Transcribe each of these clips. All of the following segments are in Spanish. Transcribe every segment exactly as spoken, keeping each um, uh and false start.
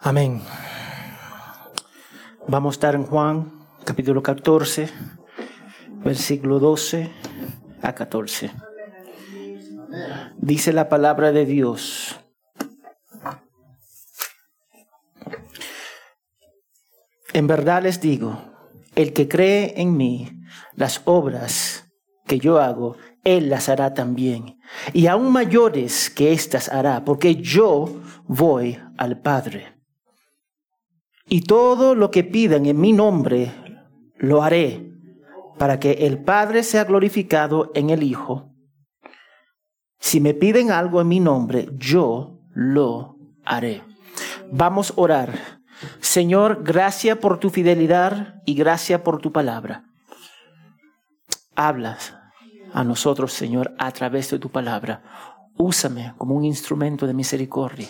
Amén. Vamos a estar en Juan, capítulo catorce, versículo doce a catorce. Dice la palabra de Dios: en verdad les digo, el que cree en mí, las obras que yo hago, él las hará también, y aún mayores que éstas hará, porque yo voy al Padre. Y todo lo que pidan en mi nombre, lo haré, para que el Padre sea glorificado en el Hijo. Si me piden algo en mi nombre, yo lo haré. Vamos a orar. Señor, gracias por tu fidelidad y gracias por tu palabra. Hablas a nosotros, Señor, a través de tu palabra. Úsame como un instrumento de misericordia.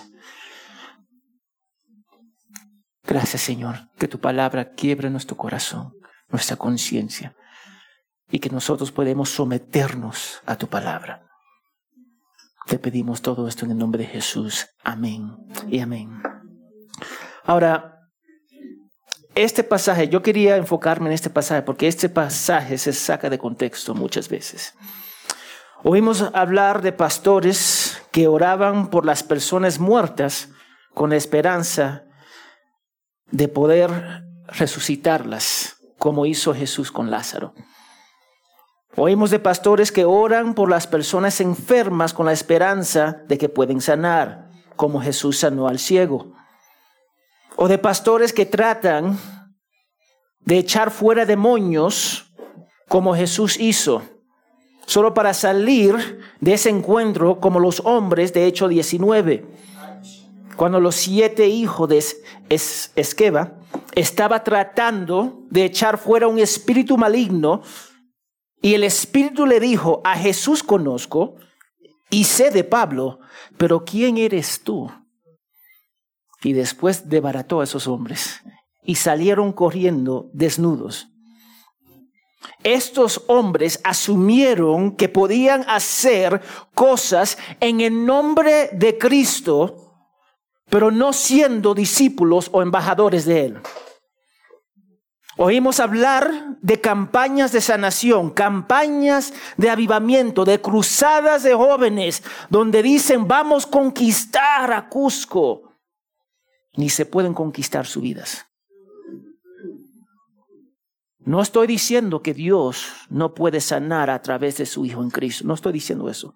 Gracias, Señor, que tu palabra quiebre nuestro corazón, nuestra conciencia, y que nosotros podemos someternos a tu palabra. Te pedimos todo esto en el nombre de Jesús. Amén y amén. Ahora, este pasaje, yo quería enfocarme en este pasaje porque este pasaje se saca de contexto muchas veces. Oímos hablar de pastores que oraban por las personas muertas con la esperanza de poder resucitarlas, como hizo Jesús con Lázaro. Oímos de pastores que oran por las personas enfermas con la esperanza de que pueden sanar, como Jesús sanó al ciego. O de pastores que tratan de echar fuera demonios, como Jesús hizo, solo para salir de ese encuentro como los hombres de Hechos diecinueve. Cuando los siete hijos de es- Esqueva estaba tratando de echar fuera un espíritu maligno, y el espíritu le dijo: a Jesús conozco y sé de Pablo, pero ¿quién eres tú? Y después desbarató a esos hombres y salieron corriendo desnudos. Estos hombres asumieron que podían hacer cosas en el nombre de Cristo, pero no siendo discípulos o embajadores de Él. Oímos hablar de campañas de sanación, campañas de avivamiento, de cruzadas de jóvenes, donde dicen: vamos a conquistar a Cusco. Ni se pueden conquistar sus vidas. No estoy diciendo que Dios no puede sanar a través de su Hijo en Cristo. No estoy diciendo eso.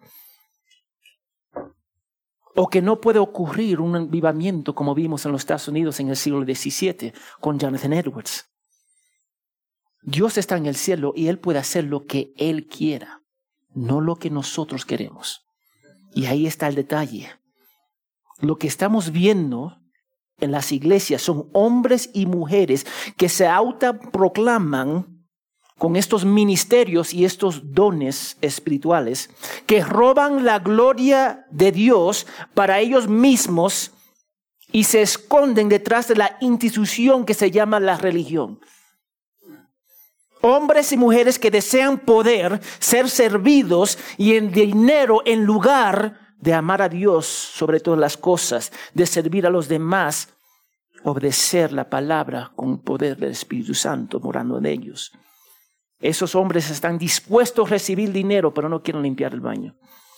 O que no puede ocurrir un avivamiento como vimos en los Estados Unidos en el siglo diecisiete con Jonathan Edwards. Dios está en el cielo y Él puede hacer lo que Él quiera, no lo que nosotros queremos. Y ahí está el detalle. Lo que estamos viendo en las iglesias son hombres y mujeres que se autoproclaman con estos ministerios y estos dones espirituales, que roban la gloria de Dios para ellos mismos y se esconden detrás de la institución que se llama la religión. Hombres y mujeres que desean poder, ser servidos y el dinero en lugar de amar a Dios sobre todas las cosas, de servir a los demás, obedecer la palabra con el poder del Espíritu Santo morando en ellos. Esos hombres están dispuestos a recibir dinero, pero no quieren limpiar el baño.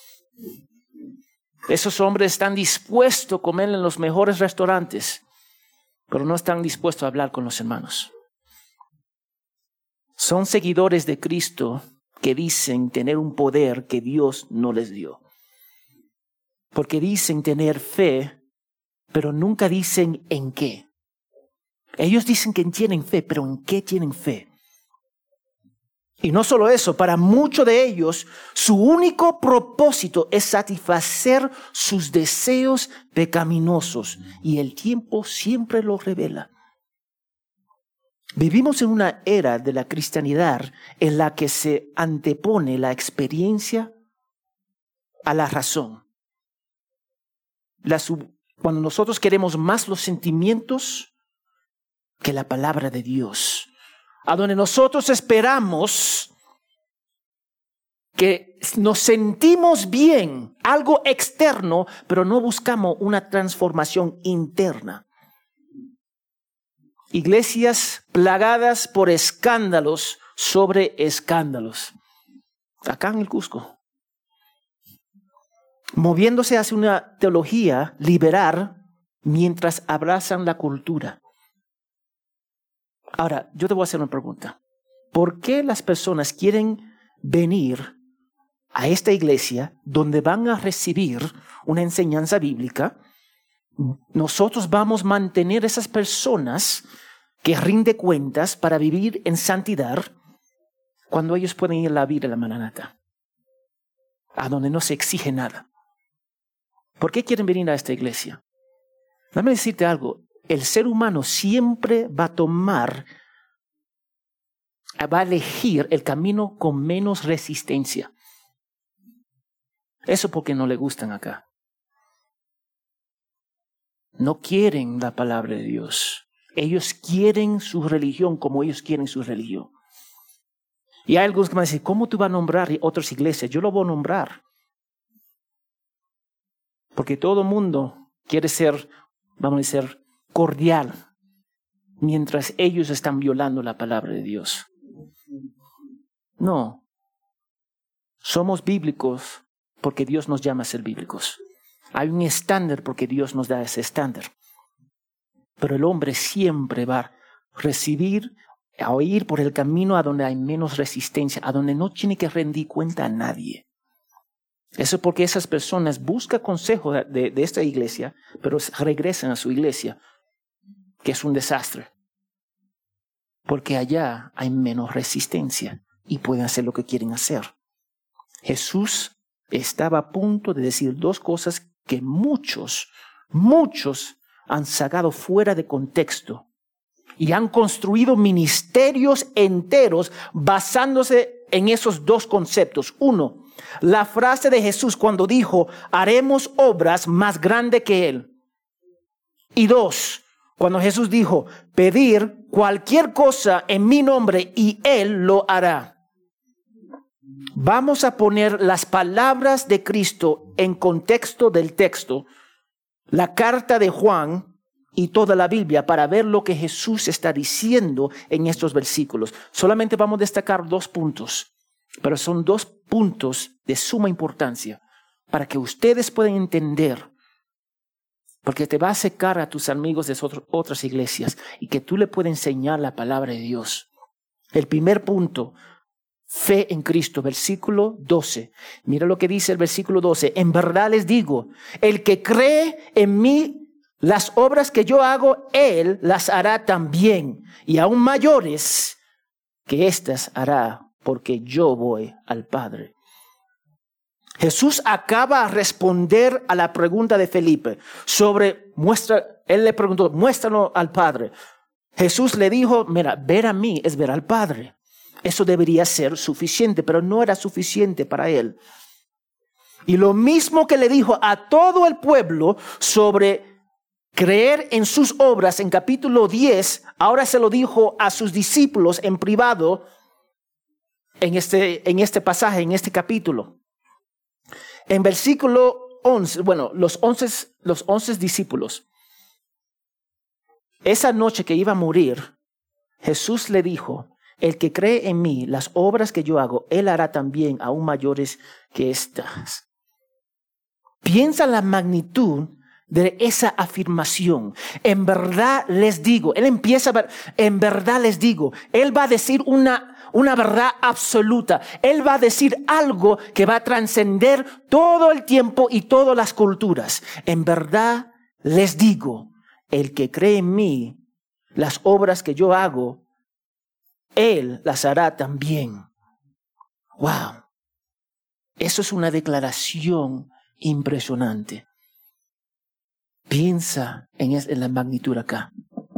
Esos hombres están dispuestos a comer en los mejores restaurantes, pero no están dispuestos a hablar con los hermanos. Son seguidores de Cristo que dicen tener un poder que Dios no les dio. Porque dicen tener fe, pero nunca dicen en qué. Ellos dicen que tienen fe, pero ¿en qué tienen fe? Y no solo eso, para muchos de ellos, su único propósito es satisfacer sus deseos pecaminosos. Y el tiempo siempre lo revela. Vivimos en una era de la cristianidad en la que se antepone la experiencia a la razón. La sub- cuando nosotros queremos más los sentimientos que la palabra de Dios. A donde nosotros esperamos que nos sentimos bien, algo externo, pero no buscamos una transformación interna. Iglesias plagadas por escándalos sobre escándalos. Acá en el Cusco. Moviéndose hacia una teología liberal mientras abrazan la cultura. Ahora, yo te voy a hacer una pregunta. ¿Por qué las personas quieren venir a esta iglesia donde van a recibir una enseñanza bíblica? Nosotros vamos a mantener esas personas que rinde cuentas para vivir en santidad cuando ellos pueden ir a la vida de la Maranata, a donde no se exige nada. ¿Por qué quieren venir a esta iglesia? Dame decirte algo. El ser humano siempre va a tomar, va a elegir el camino con menos resistencia. Eso porque no le gustan acá. No quieren la palabra de Dios. Ellos quieren su religión como ellos quieren su religión. Y hay algunos que me dicen, ¿cómo tú vas a nombrar otras iglesias? Yo lo voy a nombrar. Porque todo el mundo quiere ser, vamos a decir, cordial, mientras ellos están violando la palabra de Dios. No. Somos bíblicos porque Dios nos llama a ser bíblicos. Hay un estándar porque Dios nos da ese estándar. Pero el hombre siempre va a recibir, a oír por el camino a donde hay menos resistencia, a donde no tiene que rendir cuenta a nadie. Eso es porque esas personas buscan consejo de, de, de esta iglesia, pero regresan a su iglesia, que es un desastre. Porque allá hay menos resistencia y pueden hacer lo que quieren hacer. Jesús estaba a punto de decir dos cosas que muchos, muchos han sacado fuera de contexto y han construido ministerios enteros basándose en esos dos conceptos. Uno, la frase de Jesús cuando dijo, haremos obras más grandes que Él. Y dos, cuando Jesús dijo, pedir cualquier cosa en mi nombre y Él lo hará. Vamos a poner las palabras de Cristo en contexto del texto, la carta de Juan y toda la Biblia para ver lo que Jesús está diciendo en estos versículos. Solamente vamos a destacar dos puntos, pero son dos puntos de suma importancia para que ustedes puedan entender, porque te va a acercar a tus amigos de otras iglesias y que tú le puedas enseñar la palabra de Dios. El primer punto, fe en Cristo, versículo doce. Mira lo que dice el versículo doce. En verdad les digo, el que cree en mí, las obras que yo hago, él las hará también. Y aún mayores que éstas hará, porque yo voy al Padre. Jesús acaba de responder a la pregunta de Felipe sobre, muestra, él le preguntó, muéstralo al Padre. Jesús le dijo, mira, ver a mí es ver al Padre. Eso debería ser suficiente, pero no era suficiente para él. Y lo mismo que le dijo a todo el pueblo sobre creer en sus obras en capítulo diez, ahora se lo dijo a sus discípulos en privado en este, en este pasaje, en este capítulo. En versículo once, bueno, los once, los once discípulos, esa noche que iba a morir, Jesús le dijo, el que cree en mí, las obras que yo hago, él hará también aún mayores que estas. Piensa la magnitud de esa afirmación. En verdad les digo, él empieza a ver, en verdad les digo, él va a decir una, una verdad absoluta. Él va a decir algo que va a trascender todo el tiempo y todas las culturas. En verdad les digo, el que cree en mí, las obras que yo hago, él las hará también. Wow. Eso es una declaración impresionante. Piensa en, es, en la magnitud acá.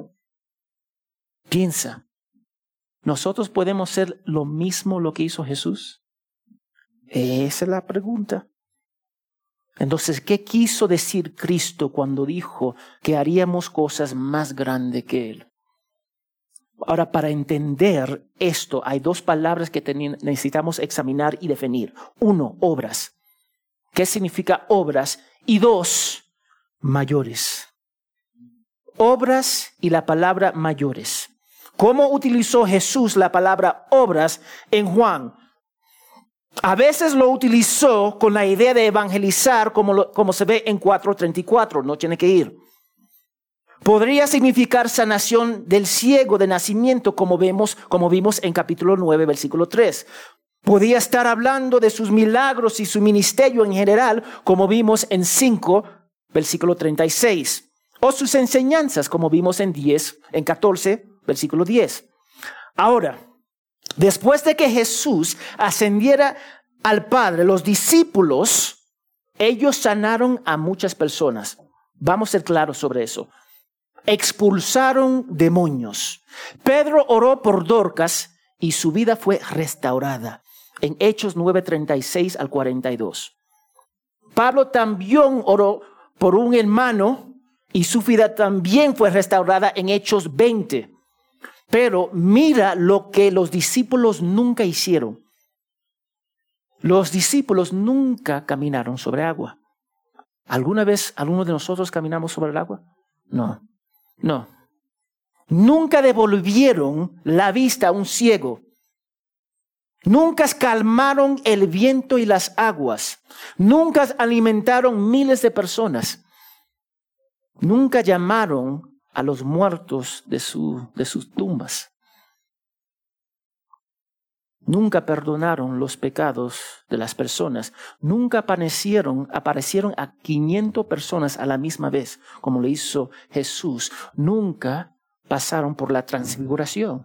Piensa. ¿Nosotros podemos hacer lo mismo lo que hizo Jesús? Esa es la pregunta. Entonces, ¿qué quiso decir Cristo cuando dijo que haríamos cosas más grandes que Él? Ahora, para entender esto, hay dos palabras que necesitamos examinar y definir. Uno, obras. ¿Qué significa obras? Y dos, mayores. obras y la palabra mayores. ¿Cómo utilizó Jesús la palabra obras en Juan? A veces lo utilizó con la idea de evangelizar, como, lo, como se ve en cuatro treinta y cuatro, no tiene que ir. Podría significar sanación del ciego de nacimiento, como vemos, como vimos en capítulo nueve, versículo tres. Podía estar hablando de sus milagros y su ministerio en general, como vimos en cinco, versículo treinta y seis. O sus enseñanzas, como vimos en diez, en catorce, versículo diez. Ahora, después de que Jesús ascendiera al Padre, los discípulos, ellos sanaron a muchas personas. Vamos a ser claros sobre eso. Expulsaron demonios. Pedro oró por Dorcas y su vida fue restaurada. En Hechos nueve, treinta y seis al cuarenta y dos. Pablo también oró por un hermano y su vida también fue restaurada en Hechos veinte. Pero mira lo que los discípulos nunca hicieron. Los discípulos nunca caminaron sobre agua. ¿Alguna vez alguno de nosotros caminamos sobre el agua? No, no. Nunca devolvieron la vista a un ciego. Nunca calmaron el viento y las aguas. Nunca alimentaron miles de personas. Nunca llamaron a los muertos de, su, de sus tumbas. Nunca perdonaron los pecados de las personas. Nunca aparecieron, aparecieron a quinientas personas a la misma vez, como lo hizo Jesús. Nunca pasaron por la transfiguración.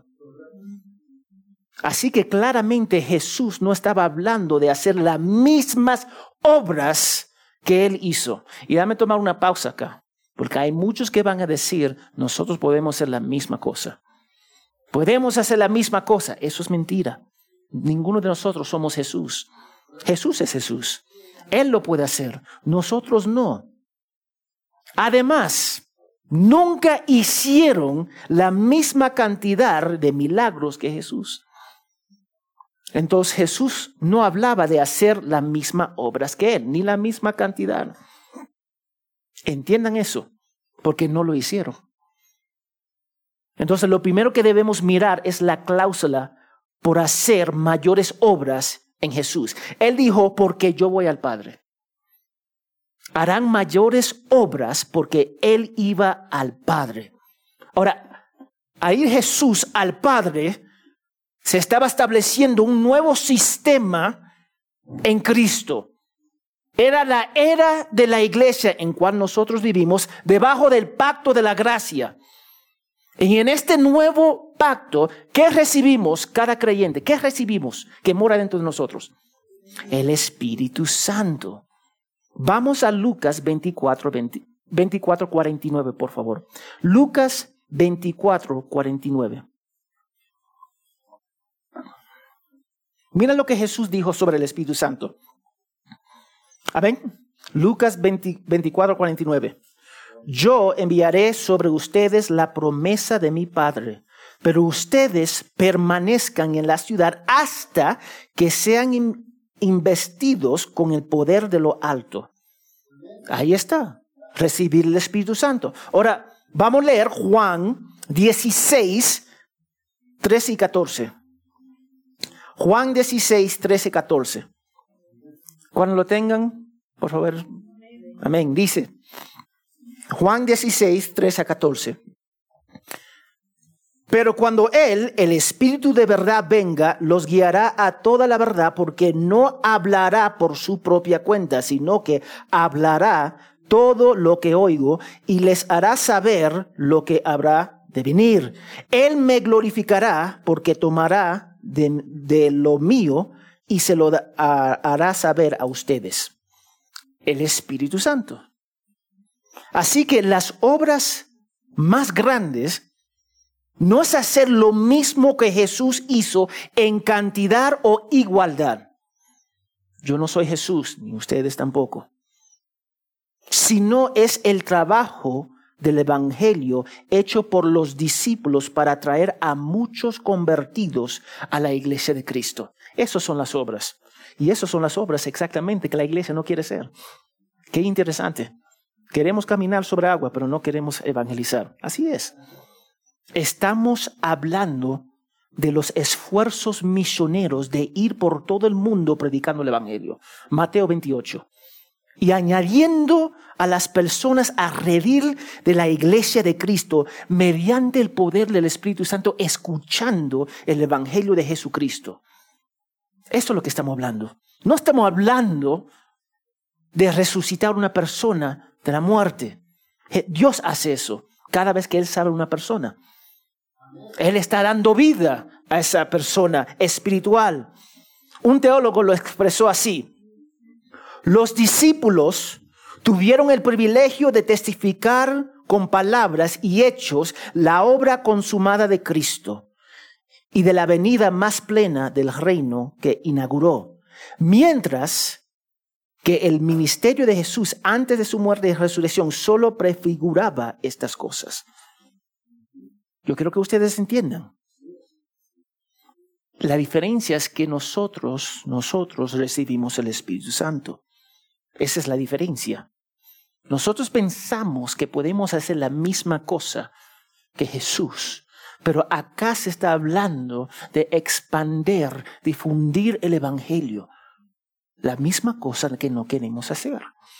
Así que claramente Jesús no estaba hablando de hacer las mismas obras que Él hizo. Y dame tomar una pausa acá, porque hay muchos que van a decir, nosotros podemos hacer la misma cosa. Podemos hacer la misma cosa. Eso es mentira. Ninguno de nosotros somos Jesús. Jesús es Jesús. Él lo puede hacer. Nosotros no. Además, nunca hicieron la misma cantidad de milagros que Jesús. Entonces Jesús no hablaba de hacer las mismas obras que Él, ni la misma cantidad. Entiendan eso, porque no lo hicieron. Entonces lo primero que debemos mirar es la cláusula por hacer mayores obras en Jesús. Él dijo, porque yo voy al Padre. Harán mayores obras porque Él iba al Padre. Ahora, a ir Jesús al Padre, se estaba estableciendo un nuevo sistema en Cristo. Era la era de la iglesia en cual nosotros vivimos debajo del pacto de la gracia. Y en este nuevo pacto, ¿qué recibimos cada creyente? ¿Qué recibimos que mora dentro de nosotros? El Espíritu Santo. Vamos a Lucas veinticuatro, veinte, veinticuatro, cuarenta y nueve, por favor. Lucas veinticuatro, cuarenta y nueve. Mira lo que Jesús dijo sobre el Espíritu Santo. Amén. Lucas veinte, veinticuatro, cuarenta y nueve. Yo enviaré sobre ustedes la promesa de mi Padre, pero ustedes permanezcan en la ciudad hasta que sean investidos con el poder de lo alto. Ahí está, recibir el Espíritu Santo. Ahora, vamos a leer Juan dieciséis, trece y catorce. Juan dieciséis, trece y catorce. Cuando lo tengan, por favor. Amén. Dice Juan dieciséis, trece a catorce. Pero cuando Él, el Espíritu de verdad, venga, los guiará a toda la verdad, porque no hablará por su propia cuenta, sino que hablará todo lo que oigo y les hará saber lo que habrá de venir. Él me glorificará porque tomará de, de lo mío y se lo da, a, hará saber a ustedes. El Espíritu Santo. Así que las obras más grandes no es hacer lo mismo que Jesús hizo en cantidad o igualdad. Yo no soy Jesús, ni ustedes tampoco. Sino es el trabajo del Evangelio hecho por los discípulos para traer a muchos convertidos a la iglesia de Cristo. Esas son las obras. Y esas son las obras exactamente que la iglesia no quiere hacer. Qué interesante. Queremos caminar sobre agua, pero no queremos evangelizar. Así es. Estamos hablando de los esfuerzos misioneros de ir por todo el mundo predicando el evangelio. Mateo veintiocho. Y añadiendo a las personas a redil de la iglesia de Cristo mediante el poder del Espíritu Santo, escuchando el evangelio de Jesucristo. Esto es lo que estamos hablando. No estamos hablando de resucitar una persona de la muerte. Dios hace eso cada vez que Él salva a una persona. Él está dando vida a esa persona espiritual. Un teólogo lo expresó así: los discípulos tuvieron el privilegio de testificar con palabras y hechos la obra consumada de Cristo y de la venida más plena del reino que inauguró, mientras que el ministerio de Jesús antes de su muerte y resurrección solo prefiguraba estas cosas. Yo quiero que ustedes entiendan. La diferencia es que nosotros, nosotros recibimos el Espíritu Santo. Esa es la diferencia. Nosotros pensamos que podemos hacer la misma cosa que Jesús, pero acá se está hablando de expandir, difundir el evangelio. La misma cosa que no queremos hacer.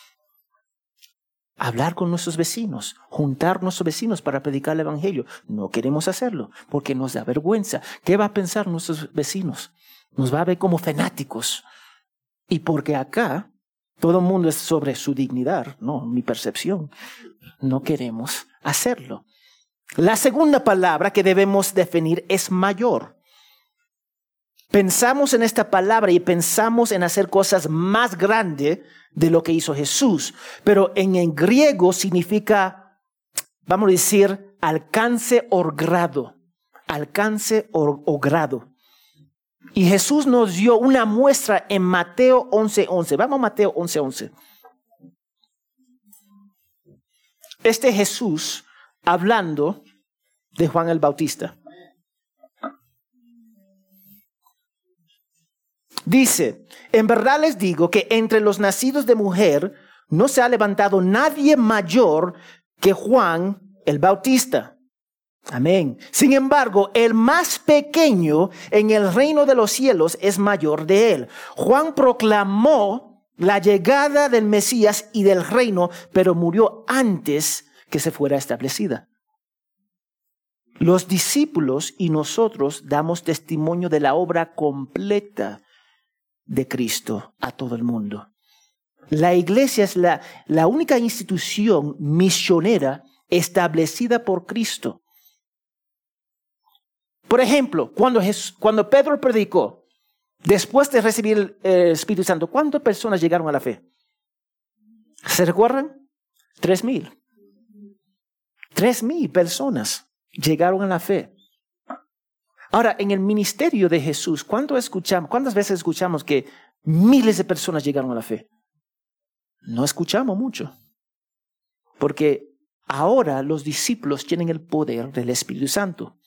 Hablar con nuestros vecinos, juntar nuestros vecinos para predicar el evangelio. No queremos hacerlo porque nos da vergüenza. ¿Qué va a pensar nuestros vecinos? Nos va a ver como fanáticos. Y porque acá todo el mundo es sobre su dignidad, no, mi percepción. No queremos hacerlo. La segunda palabra que debemos definir es mayor. Pensamos en esta palabra y pensamos en hacer cosas más grandes de lo que hizo Jesús. Pero en el griego significa, vamos a decir, alcance o grado. Alcance o, o grado. Y Jesús nos dio una muestra en Mateo once once. Vamos a Mateo once once. Este Jesús hablando de Juan el Bautista. Dice, en verdad les digo que entre los nacidos de mujer no se ha levantado nadie mayor que Juan el Bautista. Amén. Sin embargo, el más pequeño en el reino de los cielos es mayor de él. Juan proclamó la llegada del Mesías y del reino, pero murió antes que se fuera establecida. Los discípulos y nosotros damos testimonio de la obra completa de Cristo a todo el mundo. La iglesia es la, la única institución misionera establecida por Cristo. Por ejemplo, cuando, Jesús, cuando Pedro predicó, después de recibir el, el Espíritu Santo, ¿cuántas personas llegaron a la fe? ¿Se recuerdan? Tres mil. Tres mil personas llegaron a la fe. Ahora, en el ministerio de Jesús, ¿cuánto escuchamos, ¿cuántas veces escuchamos que miles de personas llegaron a la fe? No escuchamos mucho. Porque ahora los discípulos tienen el poder del Espíritu Santo.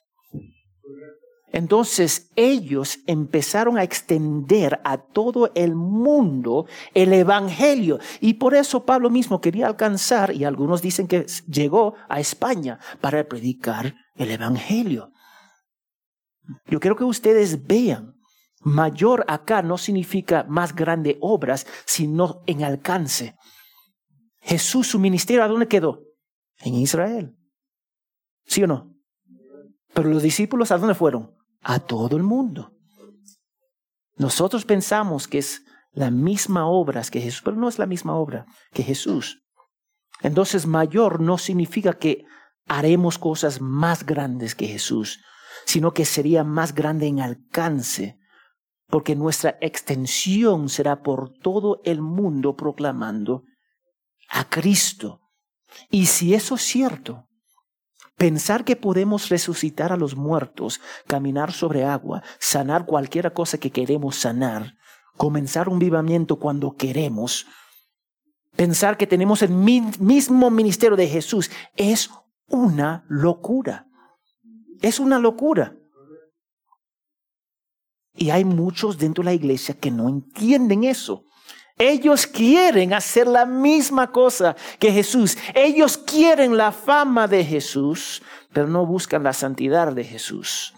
Entonces ellos empezaron a extender a todo el mundo el evangelio. Y por eso Pablo mismo quería alcanzar, y algunos dicen que llegó a España para predicar el evangelio. Yo quiero que ustedes vean, mayor acá no significa más grandes obras, sino en alcance. Jesús, su ministerio, ¿a dónde quedó? En Israel. ¿Sí o no? Pero los discípulos, ¿a dónde fueron? A todo el mundo. Nosotros pensamos que es la misma obra que Jesús, pero no es la misma obra que Jesús. Entonces, mayor no significa que haremos cosas más grandes que Jesús, sino que sería más grande en alcance, porque nuestra extensión será por todo el mundo proclamando a Cristo. Y si eso es cierto, pensar que podemos resucitar a los muertos, caminar sobre agua, sanar cualquier cosa que queremos sanar, comenzar un avivamiento cuando queremos, pensar que tenemos el mismo ministerio de Jesús, es una locura. Es una locura. Y hay muchos dentro de la iglesia que no entienden eso. Ellos quieren hacer la misma cosa que Jesús. Ellos quieren la fama de Jesús, pero no buscan la santidad de Jesús.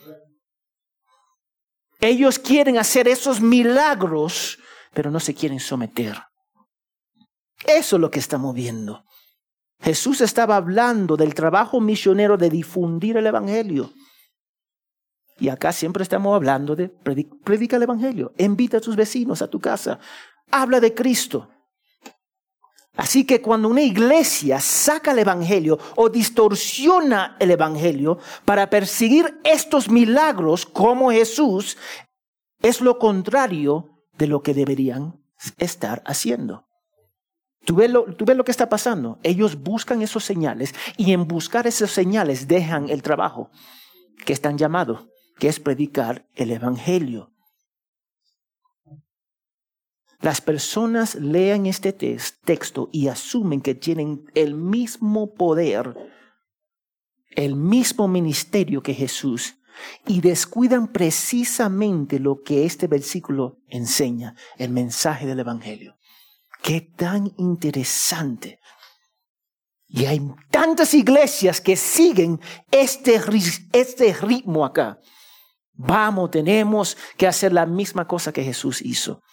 Ellos quieren hacer esos milagros, pero no se quieren someter. Eso es lo que estamos viendo. Jesús estaba hablando del trabajo misionero de difundir el evangelio. Y acá siempre estamos hablando de predica, predica el evangelio. Invita a tus vecinos a tu casa. Habla de Cristo. Así que cuando una iglesia saca el evangelio o distorsiona el evangelio para perseguir estos milagros como Jesús, es lo contrario de lo que deberían estar haciendo. ¿Tú ves lo, tú ves lo que está pasando? Ellos buscan esos señales y en buscar esos señales dejan el trabajo que están llamados, que es predicar el evangelio. Las personas leen este texto y asumen que tienen el mismo poder, el mismo ministerio que Jesús, y descuidan precisamente lo que este versículo enseña, el mensaje del evangelio. ¡Qué tan interesante! Y hay tantas iglesias que siguen este, este ritmo acá. Vamos, tenemos que hacer la misma cosa que Jesús hizo.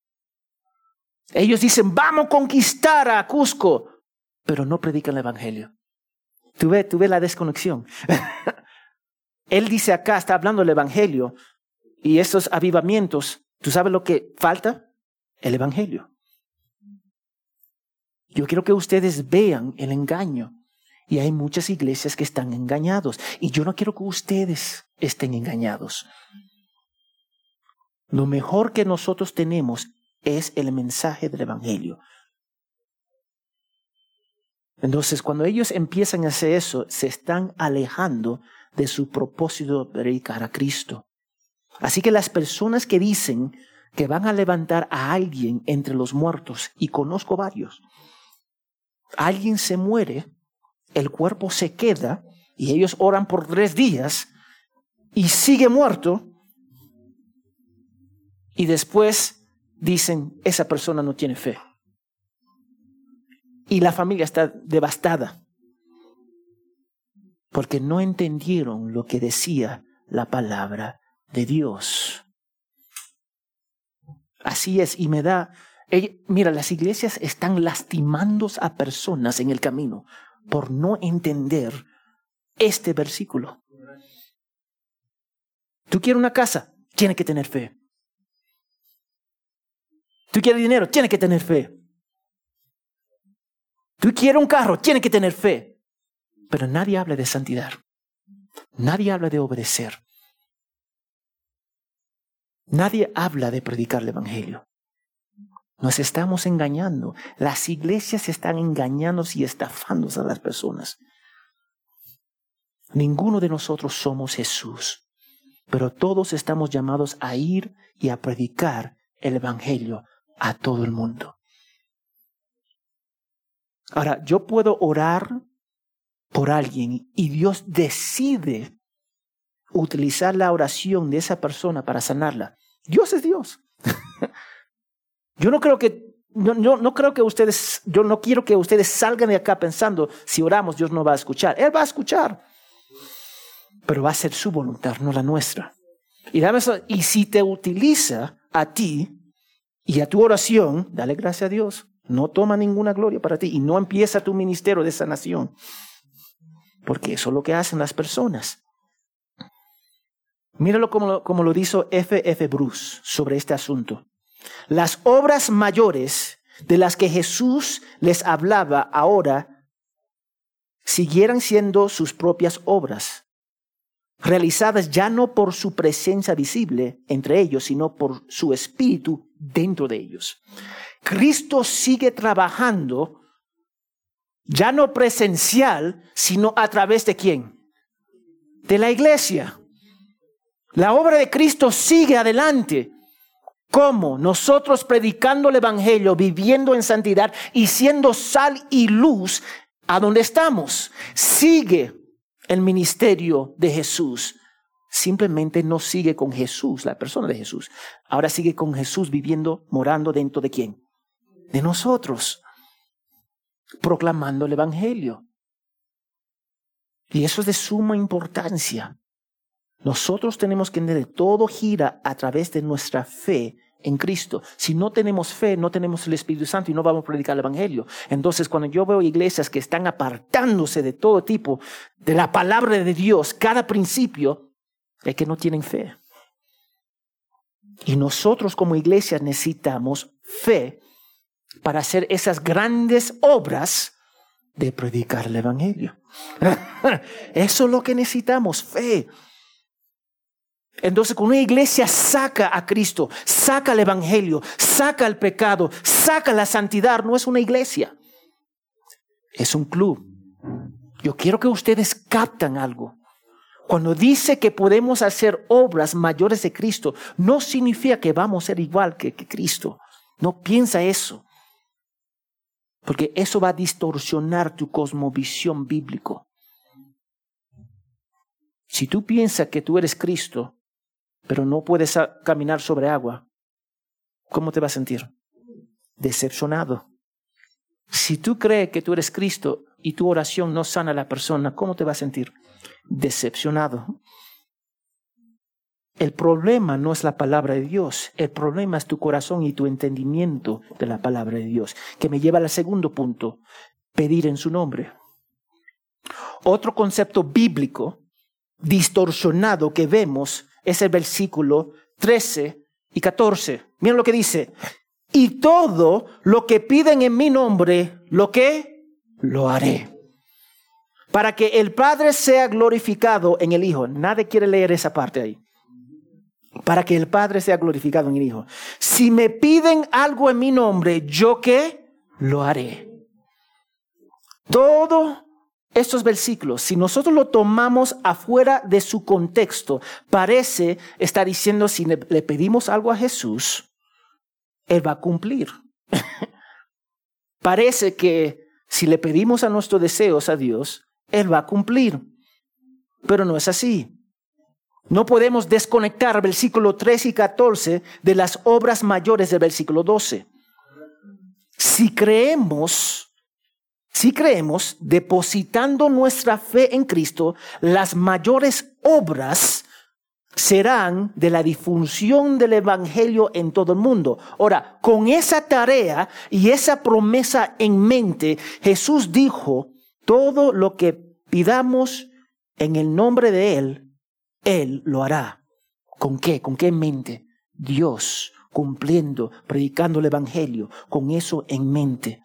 Ellos dicen, vamos a conquistar a Cusco, pero no predican el evangelio. ¿Tú ves, tú ves la desconexión? Él dice acá, está hablando del evangelio, y estos avivamientos, ¿tú sabes lo que falta? El evangelio. Yo quiero que ustedes vean el engaño. Y hay muchas iglesias que están engañados. Y yo no quiero que ustedes estén engañados. Lo mejor que nosotros tenemos es el mensaje del evangelio. Entonces, cuando ellos empiezan a hacer eso, se están alejando de su propósito de predicar a Cristo. Así que las personas que dicen que van a levantar a alguien entre los muertos, y conozco varios, alguien se muere, el cuerpo se queda, y ellos oran por tres días, y sigue muerto, y después dicen, esa persona no tiene fe. Y la familia está devastada, porque no entendieron lo que decía la palabra de Dios. Así es, y me da... Mira, las iglesias están lastimando a personas en el camino por no entender este versículo. ¿Tú quieres una casa? Tienes que tener fe. ¿Tú quieres dinero? Tienes que tener fe. ¿Tú quieres un carro? Tienes que tener fe. Pero nadie habla de santidad. Nadie habla de obedecer. Nadie habla de predicar el evangelio. Nos estamos engañando. Las iglesias están engañando y estafando a las personas. Ninguno de nosotros somos Jesús, pero todos estamos llamados a ir y a predicar el evangelio a todo el mundo. Ahora, yo puedo orar por alguien y Dios decide utilizar la oración de esa persona para sanarla. Dios es Dios. Yo no creo que, no, no, no creo que ustedes, yo no quiero que ustedes salgan de acá pensando, si oramos Dios no va a escuchar. Él va a escuchar, pero va a ser su voluntad, no la nuestra. Y, y si te utiliza a ti y a tu oración, dale gracias a Dios. No toma ninguna gloria para ti y no empieza tu ministerio de sanación. Porque eso es lo que hacen las personas. Míralo como lo, como lo dijo F F Bruce sobre este asunto. Las obras mayores de las que Jesús les hablaba ahora siguieran siendo sus propias obras, realizadas ya no por su presencia visible entre ellos, sino por su espíritu dentro de ellos. Cristo sigue trabajando, ya no presencial, sino a través de ¿quién? De la iglesia. La obra de Cristo sigue adelante. ¿Cómo? Nosotros predicando el evangelio, viviendo en santidad y siendo sal y luz a donde estamos. Sigue el ministerio de Jesús. simplemente no sigue con Jesús, la persona de Jesús. Ahora sigue con Jesús viviendo, morando dentro de ¿quién? De nosotros, proclamando el evangelio. Y eso es de suma importancia. Nosotros tenemos que entender que todo gira a través de nuestra fe en Cristo. Si no tenemos fe, no tenemos el Espíritu Santo y no vamos a predicar el evangelio. Entonces, cuando yo veo iglesias que están apartándose de todo tipo, de la palabra de Dios, cada principio, es que no tienen fe. Y nosotros como iglesia necesitamos fe para hacer esas grandes obras de predicar el evangelio. Eso es lo que necesitamos, fe. Entonces, cuando una iglesia saca a Cristo, saca el evangelio, saca el pecado, saca la santidad, no es una iglesia, es un club. Yo quiero que ustedes capten algo. Cuando dice que podemos hacer obras mayores de Cristo, no significa que vamos a ser igual que, que Cristo. No piensa eso. Porque eso va a distorsionar tu cosmovisión bíblico. Si tú piensas que tú eres Cristo, pero no puedes caminar sobre agua, ¿cómo te vas a sentir? Decepcionado. Si tú crees que tú eres Cristo y tu oración no sana a la persona, ¿cómo te vas a sentir? Decepcionado. El problema no es la palabra de Dios. El problema es tu corazón y tu entendimiento de la palabra de Dios. Que me lleva al segundo punto. Pedir en su nombre. Otro concepto bíblico distorsionado que vemos es el versículo trece y catorce. Miren lo que dice. Y todo lo que piden en mi nombre, ¿lo qué? Lo haré. Para que el Padre sea glorificado en el Hijo. Nadie quiere leer esa parte ahí. Para que el Padre sea glorificado en el Hijo. Si me piden algo en mi nombre, ¿yo qué? Lo haré. Todos estos versículos, si nosotros lo tomamos afuera de su contexto, parece estar diciendo, si le, le pedimos algo a Jesús, Él va a cumplir. Parece que si le pedimos a nuestros deseos a Dios, Él va a cumplir. Pero no es así. No podemos desconectar el versículo trece y catorce de las obras mayores del versículo doce. Si creemos, si creemos, depositando nuestra fe en Cristo, las mayores obras serán de la difusión del evangelio en todo el mundo. Ahora, con esa tarea y esa promesa en mente, Jesús dijo, todo lo que pidamos en el nombre de Él, Él lo hará. ¿Con qué? ¿Con qué en mente? Dios cumpliendo, predicando el evangelio, con eso en mente.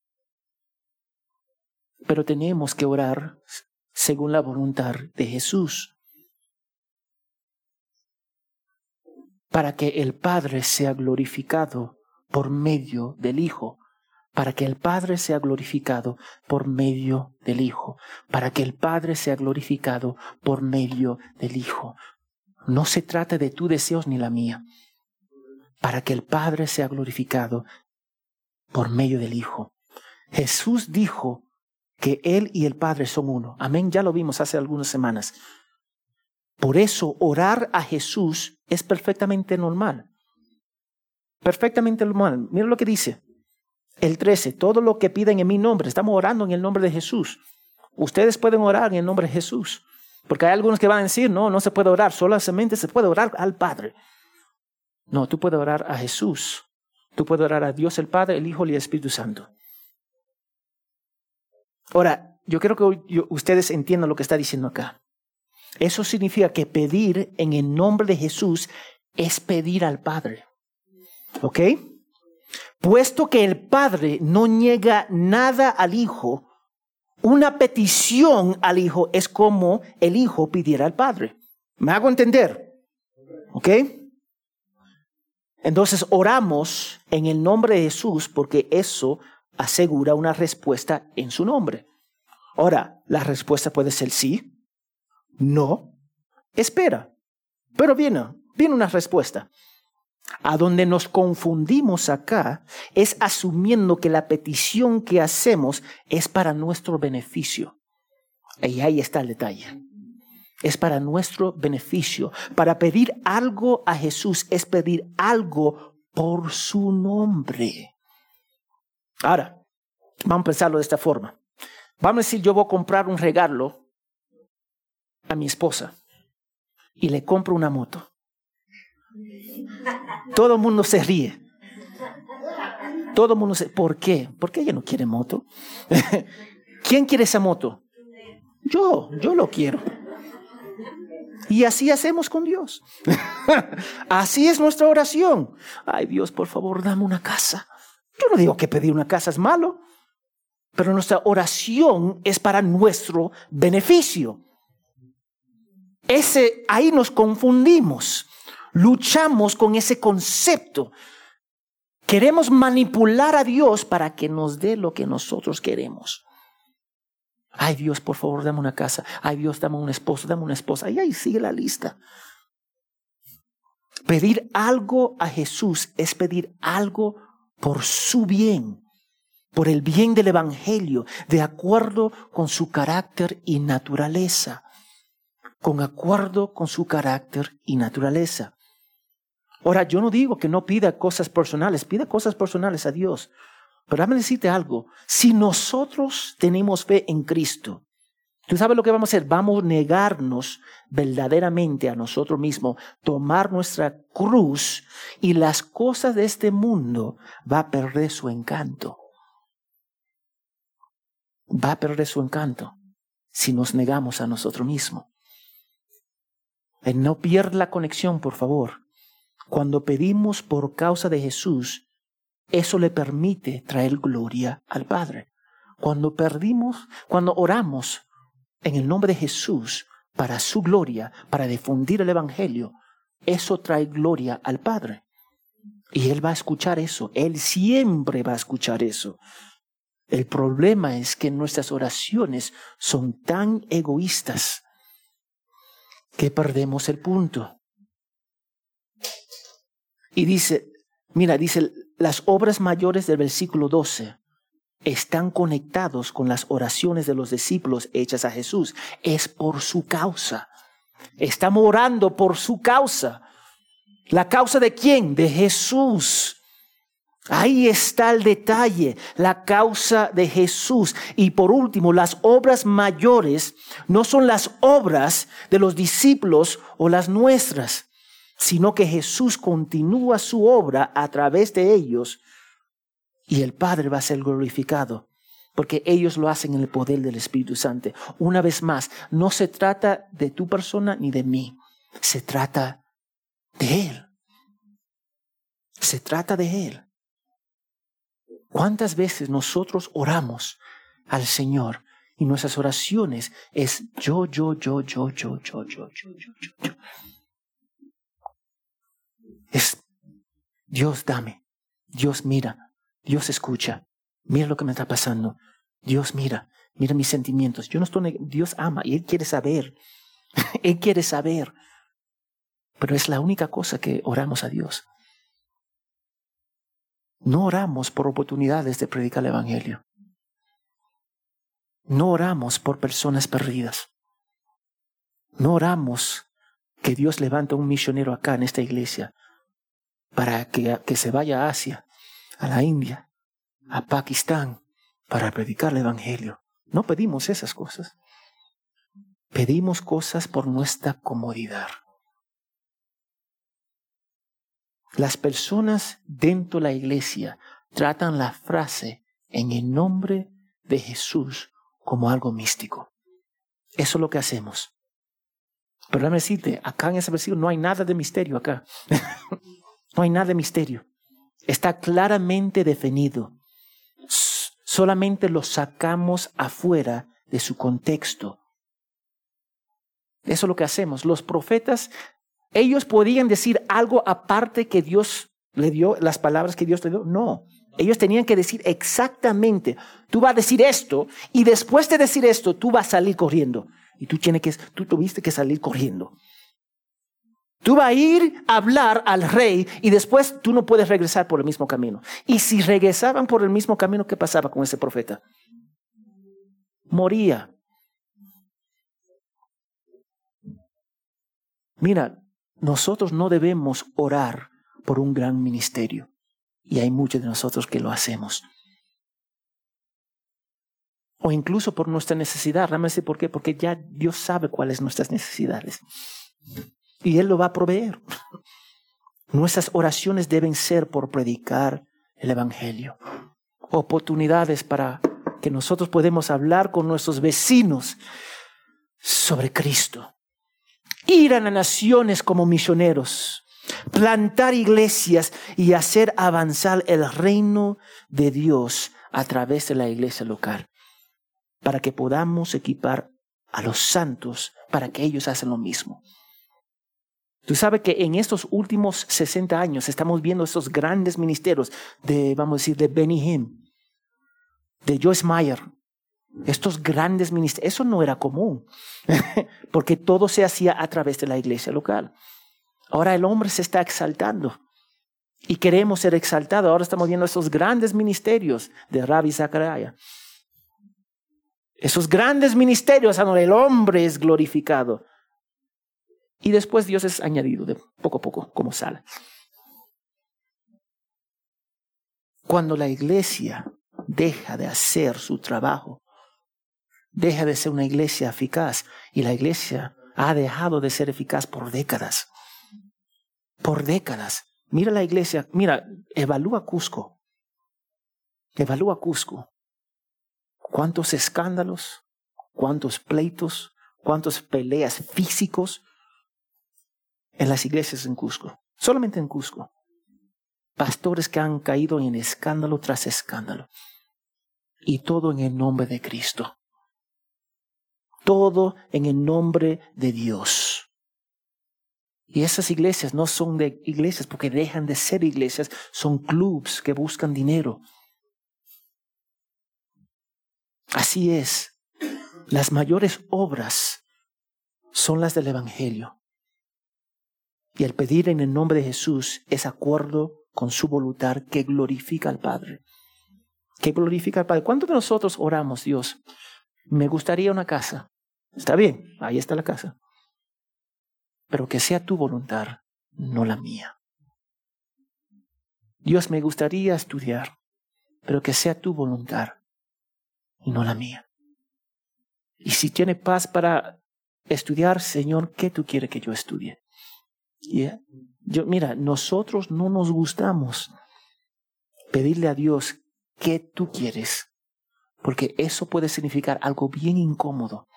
Pero tenemos que orar según la voluntad de Jesús. Para que el Padre sea glorificado por medio del Hijo. Para que el Padre sea glorificado por medio del Hijo. Para que el Padre sea glorificado por medio del Hijo. No se trata de tus deseos ni la mía. Para que el Padre sea glorificado por medio del Hijo. Jesús dijo que Él y el Padre son uno. Amén, ya lo vimos hace algunas semanas. Por eso orar a Jesús es perfectamente normal. Perfectamente normal. Mira lo que dice. El trece, todo lo que piden en mi nombre, estamos orando en el nombre de Jesús. Ustedes pueden orar en el nombre de Jesús. Porque hay algunos que van a decir, no, no se puede orar, solamente se puede orar al Padre. No, tú puedes orar a Jesús. Tú puedes orar a Dios el Padre, el Hijo y el Espíritu Santo. Ahora, yo quiero que ustedes entiendan lo que está diciendo acá. Eso significa que pedir en el nombre de Jesús es pedir al Padre. ¿Ok? Puesto que el Padre no niega nada al Hijo, una petición al Hijo es como el Hijo pidiera al Padre. ¿Me hago entender? ¿Ok? Entonces oramos en el nombre de Jesús porque eso asegura una respuesta en su nombre. Ahora, la respuesta puede ser sí, no, espera. Pero viene, viene una respuesta. A donde nos confundimos acá es asumiendo que la petición que hacemos es para nuestro beneficio. Y ahí está el detalle. es para nuestro beneficio. Para pedir algo a Jesús es pedir algo por su nombre. Ahora, vamos a pensarlo de esta forma. Vamos a decir, yo voy a comprar un regalo a mi esposa y le compro una moto. Todo el mundo se ríe. Todo el mundo se... ¿Por qué? Porque ella no quiere moto. ¿Quién quiere esa moto? Yo, yo lo quiero. Y así hacemos con Dios. Así es nuestra oración. Ay, Dios, por favor, dame una casa. Yo no digo que pedir una casa es malo, pero nuestra oración es para nuestro beneficio. Ese, ahí nos confundimos. Luchamos con ese concepto. Queremos manipular a Dios para que nos dé lo que nosotros queremos. Ay, Dios, por favor, dame una casa. Ay, Dios, dame un esposo, dame una esposa. Y ahí sigue la lista. Pedir algo a Jesús es pedir algo por su bien, por el bien del evangelio, de acuerdo con su carácter y naturaleza. Con acuerdo con su carácter y naturaleza. Ahora, yo no digo que no pida cosas personales, pida cosas personales a Dios. Pero déjame decirte algo, si nosotros tenemos fe en Cristo, ¿tú sabes lo que vamos a hacer? Vamos a negarnos verdaderamente a nosotros mismos, tomar nuestra cruz y las cosas de este mundo va a perder su encanto. Va a perder su encanto si nos negamos a nosotros mismos. Y no pierda la conexión, por favor. Cuando pedimos por causa de Jesús, eso le permite traer gloria al Padre. Cuando perdimos, cuando oramos en el nombre de Jesús para su gloria, para difundir el evangelio, eso trae gloria al Padre. Y Él va a escuchar eso. Él siempre va a escuchar eso. El problema es que nuestras oraciones son tan egoístas que perdemos el punto. Y dice, mira, dice, las obras mayores del versículo doce están conectados con las oraciones de los discípulos hechas a Jesús. Es por su causa. Estamos orando por su causa. ¿La causa de quién? De Jesús. Ahí está el detalle, la causa de Jesús. Y por último, las obras mayores no son las obras de los discípulos o las nuestras, sino que Jesús continúa su obra a través de ellos y el Padre va a ser glorificado, porque ellos lo hacen en el poder del Espíritu Santo. Una vez más, no se trata de tu persona ni de mí, se trata de Él. Se trata de Él. ¿Cuántas veces nosotros oramos al Señor y nuestras oraciones es yo, yo, yo, yo, yo, yo, yo, yo, yo, yo, yo? Es Dios dame, Dios mira, Dios escucha, mira lo que me está pasando, Dios mira, mira mis sentimientos. Yo no estoy, Dios ama y Él quiere saber, Él quiere saber, pero es la única cosa que oramos a Dios. No oramos por oportunidades de predicar el evangelio. No oramos por personas perdidas. No oramos que Dios levante un misionero acá en esta iglesia para que, que se vaya a Asia, a la India, a Pakistán, para predicar el evangelio. No pedimos esas cosas. Pedimos cosas por nuestra comodidad. Las personas dentro de la iglesia tratan la frase en el nombre de Jesús como algo místico. Eso es lo que hacemos. Pero déjame decirte, acá en ese versículo no hay nada de misterio acá. No hay nada de misterio. Está claramente definido. S- solamente lo sacamos afuera de su contexto. Eso es lo que hacemos. Los profetas, ellos podían decir algo aparte que Dios le dio, las palabras que Dios le dio. No, ellos tenían que decir exactamente, tú vas a decir esto y después de decir esto, tú vas a salir corriendo. Y tú, tienes que, tú tuviste que salir corriendo. Tú vas a ir a hablar al rey y después tú no puedes regresar por el mismo camino. Y si regresaban por el mismo camino, ¿qué pasaba con ese profeta? Moría. Mira, nosotros no debemos orar por un gran ministerio. Y hay muchos de nosotros que lo hacemos. O incluso por nuestra necesidad. Realmente, ¿por qué? Porque ya Dios sabe cuáles son nuestras necesidades. Y Él lo va a proveer. Nuestras oraciones deben ser por predicar el Evangelio. Oportunidades para que nosotros podamos hablar con nuestros vecinos sobre Cristo. Ir a las naciones como misioneros. Plantar iglesias y hacer avanzar el reino de Dios a través de la iglesia local. Para que podamos equipar a los santos para que ellos hagan lo mismo. Tú sabes que en estos últimos sesenta años estamos viendo estos grandes ministerios de, vamos a decir, de Benny Hinn, de Joyce Meyer. Estos grandes ministerios, eso no era común, porque todo se hacía a través de la iglesia local. Ahora el hombre se está exaltando y queremos ser exaltados. Ahora estamos viendo esos grandes ministerios de Ravi Zachariah. Esos grandes ministerios donde el hombre es glorificado. Y después Dios es añadido de poco a poco, como sal. Cuando la iglesia deja de hacer su trabajo, deja de ser una iglesia eficaz, y la iglesia ha dejado de ser eficaz por décadas. Por décadas. Mira la iglesia, mira, evalúa Cusco. Evalúa Cusco. ¿Cuántos escándalos? ¿Cuántos pleitos? ¿Cuántas peleas físicos? En las iglesias en Cusco, solamente en Cusco. Pastores que han caído en escándalo tras escándalo. Y todo en el nombre de Cristo. Todo en el nombre de Dios. Y esas iglesias no son de iglesias porque dejan de ser iglesias, son clubs que buscan dinero. Así es. Las mayores obras son las del Evangelio. Y el pedir en el nombre de Jesús es acuerdo con su voluntad que glorifica al Padre. Que glorifica al Padre. ¿Cuántos de nosotros oramos, Dios? Me gustaría una casa. Está bien, ahí está la casa. Pero que sea tu voluntad, no la mía. Dios, me gustaría estudiar, pero que sea tu voluntad y no la mía. Y si tiene paz para estudiar, Señor, ¿qué tú quieres que yo estudie? Yeah. Yo, mira, nosotros no nos gustamos pedirle a Dios qué tú quieres, porque eso puede significar algo bien incómodo.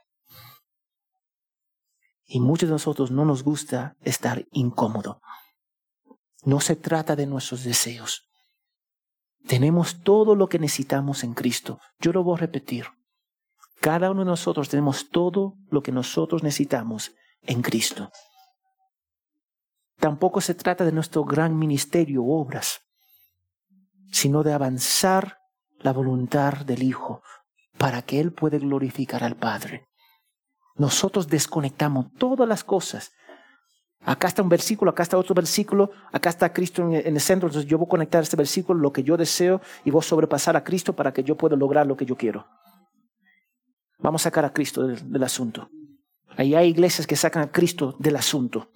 Y muchos de nosotros no nos gusta estar incómodo. No se trata de nuestros deseos. Tenemos todo lo que necesitamos en Cristo. Yo lo voy a repetir. Cada uno de nosotros tenemos todo lo que nosotros necesitamos en Cristo. Tampoco se trata de nuestro gran ministerio o obras, sino de avanzar la voluntad del Hijo para que Él pueda glorificar al Padre. Nosotros desconectamos todas las cosas. Acá está un versículo, acá está otro versículo, acá está Cristo en el centro, entonces yo voy a conectar este versículo, lo que yo deseo, y voy a sobrepasar a Cristo para que yo pueda lograr lo que yo quiero. Vamos a sacar a Cristo del, del asunto. Ahí hay iglesias que sacan a Cristo del asunto.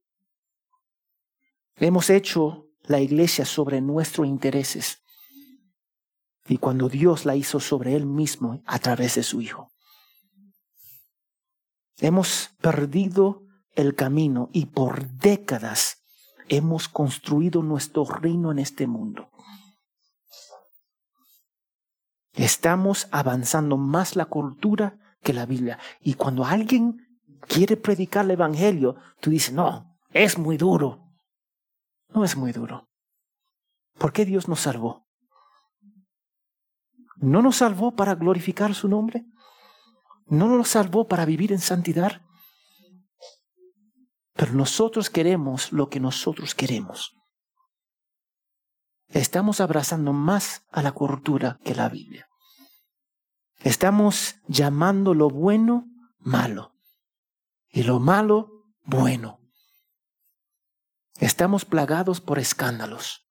Hemos hecho la iglesia sobre nuestros intereses. Y cuando Dios la hizo sobre Él mismo a través de su Hijo. Hemos perdido el camino y por décadas hemos construido nuestro reino en este mundo. Estamos avanzando más la cultura que la Biblia. Y cuando alguien quiere predicar el Evangelio, tú dices, no, es muy duro. No es muy duro. ¿Por qué Dios nos salvó? ¿No nos salvó para glorificar su nombre? ¿No nos salvó para vivir en santidad? Pero nosotros queremos lo que nosotros queremos. Estamos abrazando más a la cultura que la Biblia. Estamos llamando lo bueno malo y lo malo bueno. Estamos plagados por escándalos.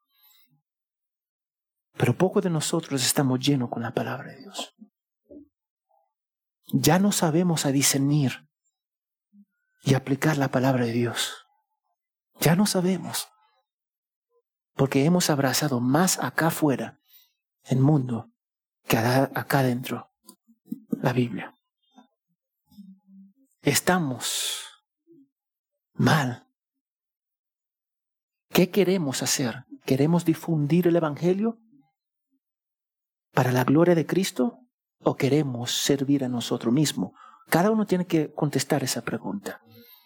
Pero poco de nosotros estamos llenos con la palabra de Dios. Ya no sabemos a discernir y aplicar la palabra de Dios. Ya no sabemos, porque hemos abrazado más acá afuera el mundo que acá adentro la Biblia. Estamos mal. ¿Qué queremos hacer? ¿Queremos difundir el Evangelio para la gloria de Cristo o queremos servir a nosotros mismos? Cada uno tiene que contestar esa pregunta.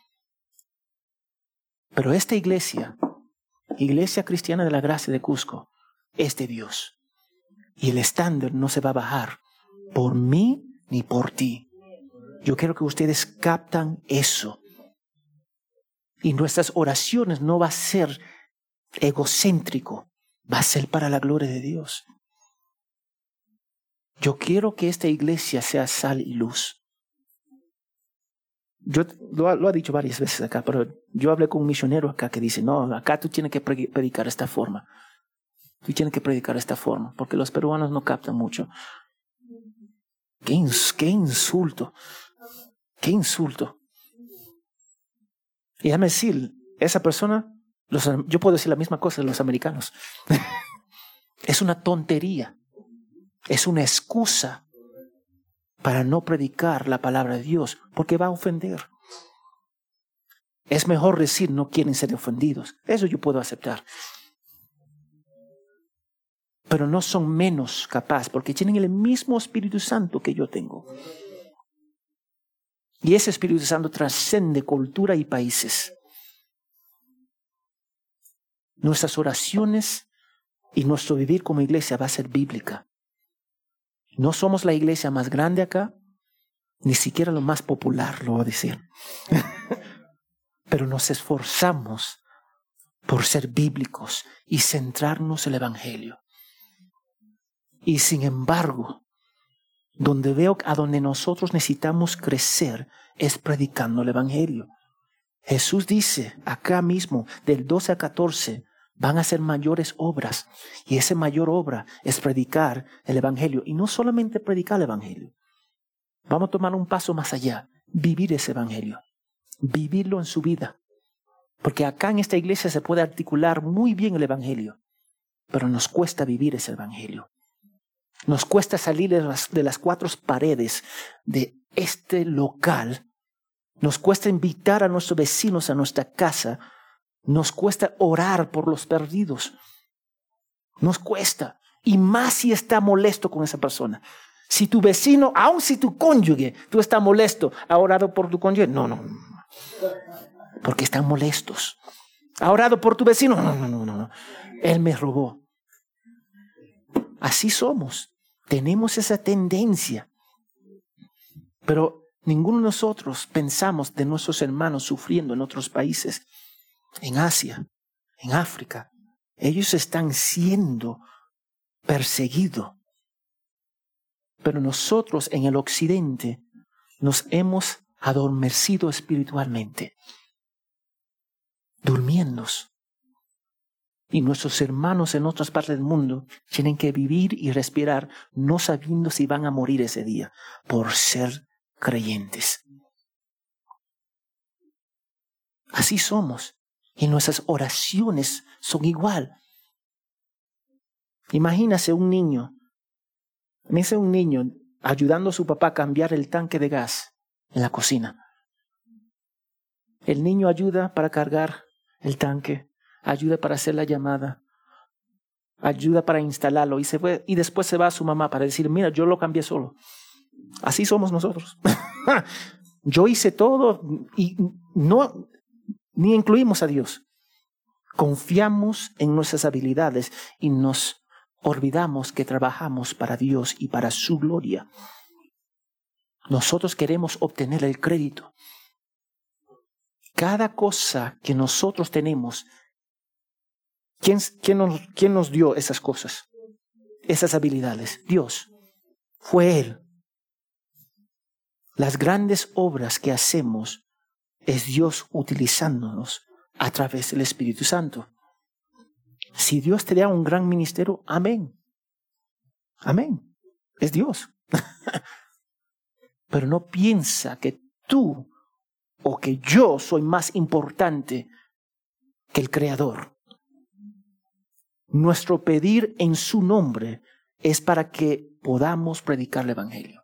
Pero esta iglesia, Iglesia Cristiana de la Gracia de Cusco, es de Dios. Y el estándar no se va a bajar por mí ni por ti. Yo quiero que ustedes captan eso. Y nuestras oraciones no va a ser egocéntrico, va a ser para la gloria de Dios. Yo quiero que esta iglesia sea sal y luz. Yo lo ha, lo ha dicho varias veces acá, pero yo hablé con un misionero acá que dice, no, acá tú tienes que predicar de esta forma. Tú tienes que predicar de esta forma, porque los peruanos no captan mucho. Qué, ins, qué insulto, qué insulto. Y déjame decir, esa persona, los, yo puedo decir la misma cosa de los americanos. Es una tontería, es una excusa para no predicar la palabra de Dios, porque va a ofender. Es mejor decir no quieren ser ofendidos. Eso yo puedo aceptar. Pero no son menos capaces, porque tienen el mismo Espíritu Santo que yo tengo. Y ese Espíritu Santo trasciende cultura y países. Nuestras oraciones y nuestro vivir como iglesia va a ser bíblica. No somos la iglesia más grande acá, ni siquiera lo más popular, lo voy a decir. Pero nos esforzamos por ser bíblicos y centrarnos en el Evangelio. Y sin embargo, donde veo a donde nosotros necesitamos crecer es predicando el Evangelio. Jesús dice acá mismo, del doce a catorce, van a ser mayores obras. Y esa mayor obra es predicar el Evangelio. Y no solamente predicar el Evangelio. Vamos a tomar un paso más allá. Vivir ese Evangelio. Vivirlo en su vida. Porque acá en esta iglesia se puede articular muy bien el Evangelio. Pero nos cuesta vivir ese Evangelio. Nos cuesta salir de las, de las cuatro paredes de este local. Nos cuesta invitar a nuestros vecinos a nuestra casa. Nos cuesta orar por los perdidos. Nos cuesta. Y más si está molesto con esa persona. Si tu vecino, aun si tu cónyuge, tú estás molesto, ¿ha orado por tu cónyuge? No, no. Porque están molestos. ¿Ha orado por tu vecino? No, no, no, no. Él me robó. Así somos. Tenemos esa tendencia. Pero ninguno de nosotros pensamos de nuestros hermanos sufriendo en otros países. En Asia, en África. Ellos están siendo perseguidos. Pero nosotros en el occidente nos hemos adormecido espiritualmente. Durmiendo. Y nuestros hermanos en otras partes del mundo tienen que vivir y respirar no sabiendo si van a morir ese día por ser creyentes. Así somos. Y nuestras oraciones son igual. Imagínase un niño. Imagínese un niño ayudando a su papá a cambiar el tanque de gas en la cocina. El niño ayuda para cargar el tanque. Ayuda para hacer la llamada. Ayuda para instalarlo. Y, se fue, y después se va a su mamá para decir, mira, yo lo cambié solo. Así somos nosotros. Yo hice todo y no, ni incluimos a Dios. Confiamos en nuestras habilidades y nos olvidamos que trabajamos para Dios y para su gloria. Nosotros queremos obtener el crédito. Cada cosa que nosotros tenemos, ¿quién, quién, nos, quién nos dio esas cosas? Esas habilidades. Dios. Fue Él. Las grandes obras que hacemos es Dios utilizándonos a través del Espíritu Santo. Si Dios te da un gran ministerio, amén. Amén. Es Dios. Pero no piensa que tú o que yo soy más importante que el Creador. Nuestro pedir en su nombre es para que podamos predicar el Evangelio.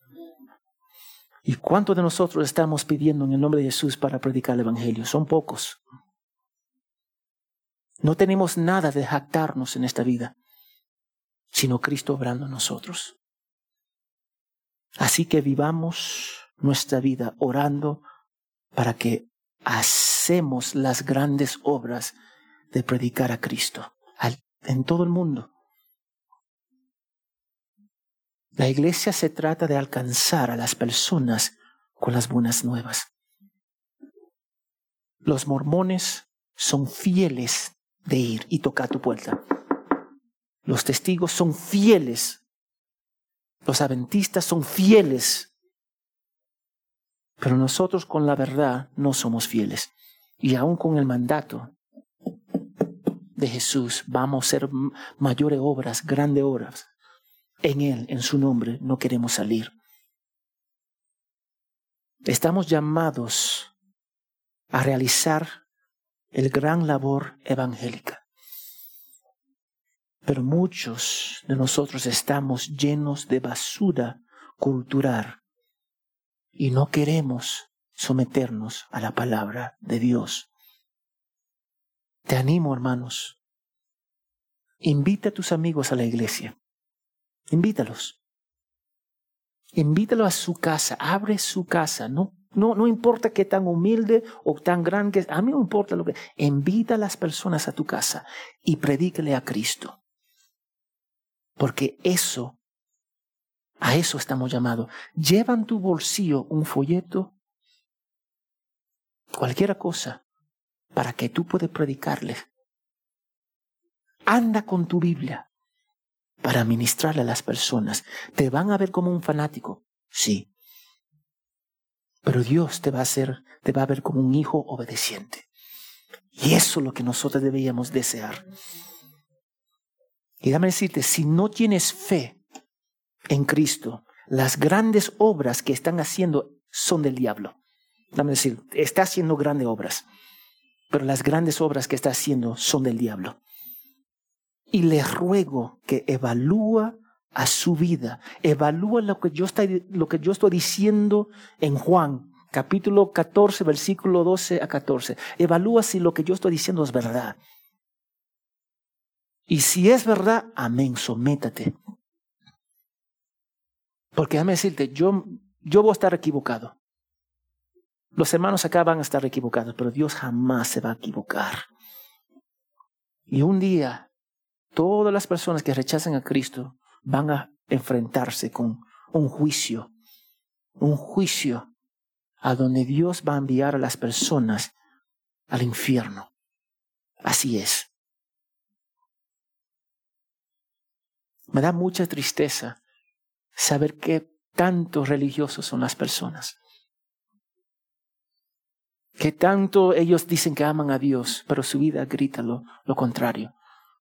¿Y cuántos de nosotros estamos pidiendo en el nombre de Jesús para predicar el Evangelio? Son pocos. No tenemos nada de jactarnos en esta vida, sino Cristo obrando en nosotros. Así que vivamos nuestra vida orando para que hacemos las grandes obras de predicar a Cristo en todo el mundo. La iglesia se trata de alcanzar a las personas con las buenas nuevas. Los mormones son fieles de ir y tocar tu puerta. Los testigos son fieles. Los adventistas son fieles. Pero nosotros con la verdad no somos fieles. Y aún con el mandato de Jesús vamos a hacer mayores obras, grandes obras. En Él, en su nombre, no queremos salir. Estamos llamados a realizar el gran labor evangélica. Pero muchos de nosotros estamos llenos de basura cultural y no queremos someternos a la palabra de Dios. Te animo, hermanos. Invita a tus amigos a la iglesia. Invítalos. Invítalo a su casa. Abre su casa. No, no, no importa qué tan humilde o tan grande. A mí no importa lo que. Invita a las personas a tu casa y predícale a Cristo. Porque eso, a eso estamos llamados. Lleva en tu bolsillo un folleto, cualquier cosa, para que tú puedas predicarles. Anda con tu Biblia para ministrarle a las personas. Te van a ver como un fanático, sí. Pero Dios te va a hacer, te va a ver como un hijo obediente. Y eso es lo que nosotros deberíamos desear. Y déjame decirte, si no tienes fe en Cristo, las grandes obras que están haciendo son del diablo. Déjame decir, está haciendo grandes obras, pero las grandes obras que está haciendo son del diablo. Y les ruego que evalúa a su vida. Evalúa lo que yo estoy, lo que yo estoy diciendo en Juan, capítulo catorce, versículo doce a catorce. Evalúa si lo que yo estoy diciendo es verdad. Y si es verdad, amén, sométate. Porque déjame decirte, yo, yo voy a estar equivocado. Los hermanos acá van a estar equivocados, pero Dios jamás se va a equivocar. Y un día, todas las personas que rechazan a Cristo van a enfrentarse con un juicio, un juicio a donde Dios va a enviar a las personas al infierno. Así es. Me da mucha tristeza saber qué tantos religiosos son las personas. Que tanto ellos dicen que aman a Dios, pero su vida grita lo, lo contrario.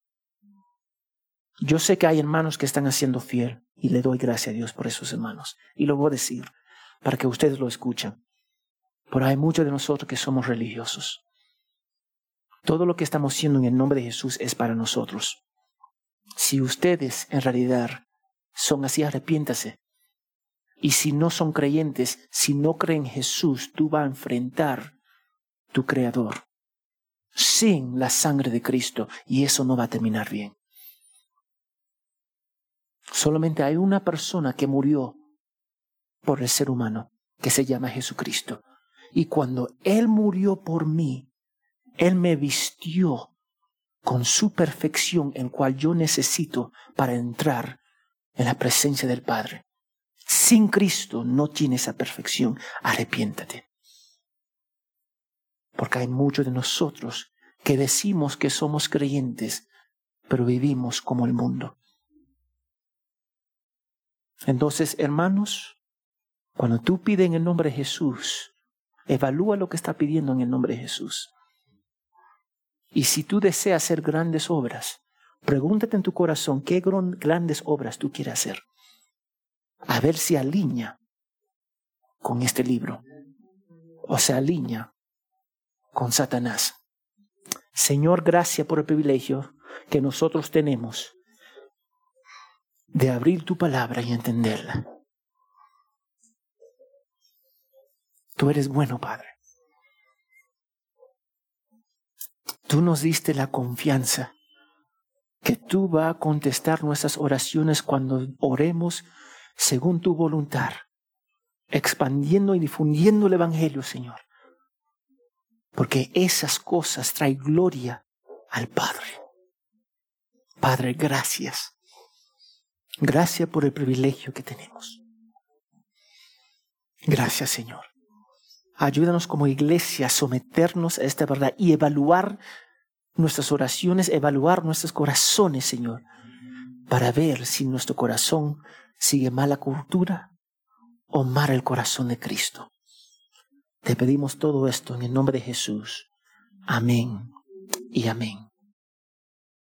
Yo sé que hay hermanos que están haciendo fiel y le doy gracias a Dios por esos hermanos. Y lo voy a decir para que ustedes lo escuchen. Pero hay muchos de nosotros que somos religiosos. Todo lo que estamos haciendo en el nombre de Jesús es para nosotros. Si ustedes en realidad son así, arrepiéntase. Y si no son creyentes, si no creen en Jesús, tú vas a enfrentar tu Creador sin la sangre de Cristo y eso no va a terminar bien. Solamente hay una persona que murió por el ser humano, que se llama Jesucristo. Y cuando Él murió por mí, Él me vistió con su perfección, en cual yo necesito para entrar en la presencia del Padre. Sin Cristo no tiene esa perfección. Arrepiéntate. Porque hay muchos de nosotros que decimos que somos creyentes, pero vivimos como el mundo. Entonces, hermanos, cuando tú pides en el nombre de Jesús, evalúa lo que está pidiendo en el nombre de Jesús. Y si tú deseas hacer grandes obras, pregúntate en tu corazón qué grandes obras tú quieres hacer. A ver si alinea con este libro. o se alinea con Satanás. Señor, gracias por el privilegio que nosotros tenemos de abrir tu palabra y entenderla. Tú eres bueno, Padre. Tú nos diste la confianza que tú vas a contestar nuestras oraciones cuando oremos según tu voluntad, expandiendo y difundiendo el Evangelio, Señor. Porque esas cosas traen gloria al Padre. Padre, gracias. Gracias por el privilegio que tenemos. Gracias, Señor. Ayúdanos como iglesia a someternos a esta verdad y evaluar nuestras oraciones, evaluar nuestros corazones, Señor, para ver si nuestro corazón sigue mala cultura o mal el corazón de Cristo. Te pedimos todo esto en el nombre de Jesús. Amén y amén.